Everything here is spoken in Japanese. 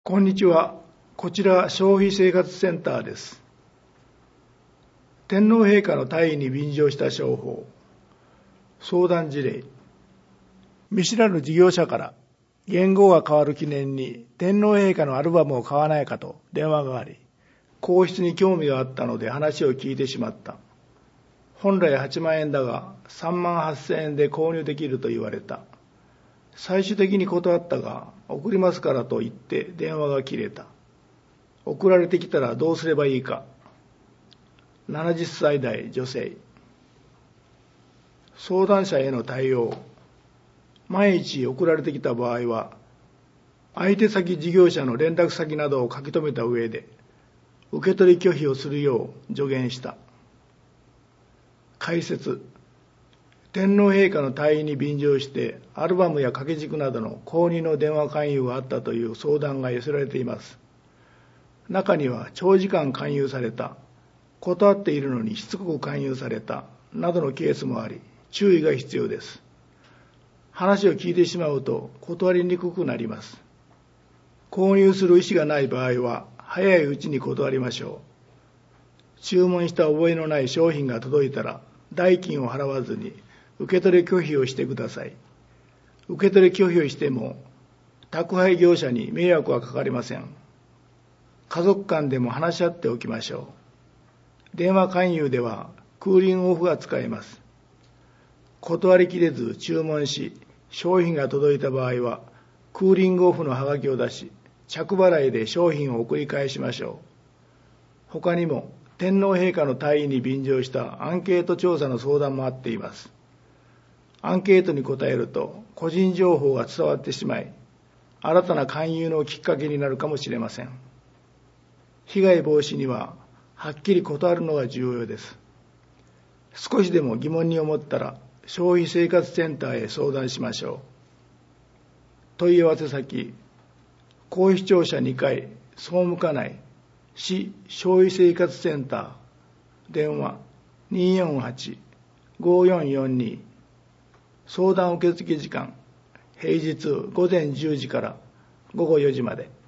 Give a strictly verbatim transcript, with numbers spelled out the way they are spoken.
こんにちは。こちら消費生活センターです。天皇陛下の退位に便乗した商法、相談事例。見知らぬ事業者から元号が変わる記念に天皇陛下のアルバムを買わないかと電話があり、皇室に興味があったので話を聞いてしまった。本来はちまんえんだがさんまんはっせんえんで購入できると言われた。最終的に断ったが、送りますからと言って電話が切れた。送られてきたらどうすればいいか。ななじゅっさい代女性。相談者への対応。万一送られてきた場合は、相手先事業者の連絡先などを書き留めた上で、受け取り拒否をするよう助言した。解説。天皇陛下の退位に便乗してアルバムや掛け軸などの購入の電話勧誘があったという相談が寄せられています。中には長時間勧誘された、断っているのにしつこく勧誘されたなどのケースもあり、注意が必要です。話を聞いてしまうと断りにくくなります。購入する意思がない場合は早いうちに断りましょう。注文した覚えのない商品が届いたら代金を払わずに受け取り拒否をしてください。受け取り拒否をしても宅配業者に迷惑はかかりません。家族間でも話し合っておきましょう。電話勧誘ではクーリングオフが使えます。断りきれず注文し商品が届いた場合はクーリングオフのハガキを出し着払いで商品を送り返しましょう。他にも天皇陛下の退位に便乗したアンケート調査の相談もあっています。アンケートに答えると個人情報が伝わってしまい、新たな勧誘のきっかけになるかもしれません。被害防止にははっきり断るのが重要です。少しでも疑問に思ったら消費生活センターへ相談しましょう。問い合わせ先、皇妃庁舎にかい総務課内市消費生活センター、電話 にーよんはち ごーよんよんに。相談受付時間、平日午前じゅうじから午後よじまで。